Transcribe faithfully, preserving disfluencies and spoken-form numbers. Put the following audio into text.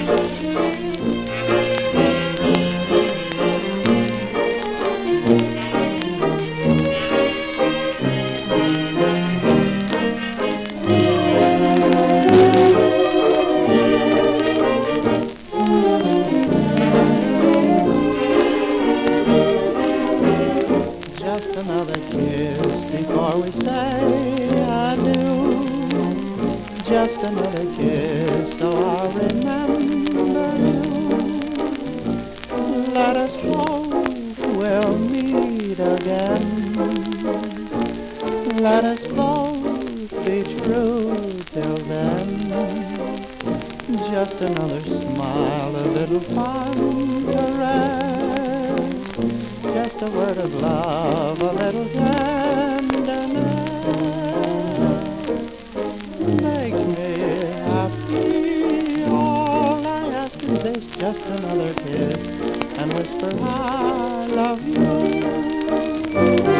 Just another kiss before we say adieu. Just another kiss so I'll remember you. Let us hope we'll meet again. Let us both be true till then. Just another smile, a little fond caress. Just a word of love, a little tenderness. Make me happy. All I ask is this, just another kiss, and whisper I love you.